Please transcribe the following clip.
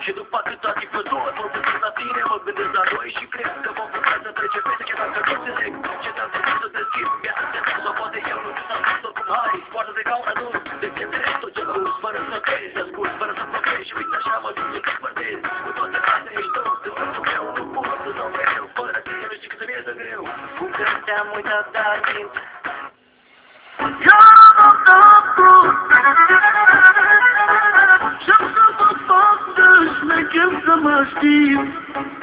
Și după atâta timp văzut, mă gândesc la tine, mă gândesc la noi și cred că vom putea să trece peste chiar dacă nu înțeleg ce te-am făcut să te schimb viața. Sau poate eu nu știu s-am spus oricum, hai, poartă-te ca un adult. Deținere tot ce gust, fără să crezi, să ascult, fără să progresi. Și uite așa mă duc că spărtezi, cu toate astea ești tu. În sufletul meu nu pot să dau mereu, fără tine nu știi cât să-mi e de greu. Cum că te-am uitat de timp. Eu nu te-am vrut și-am să mă fac de șmecher să mă știi.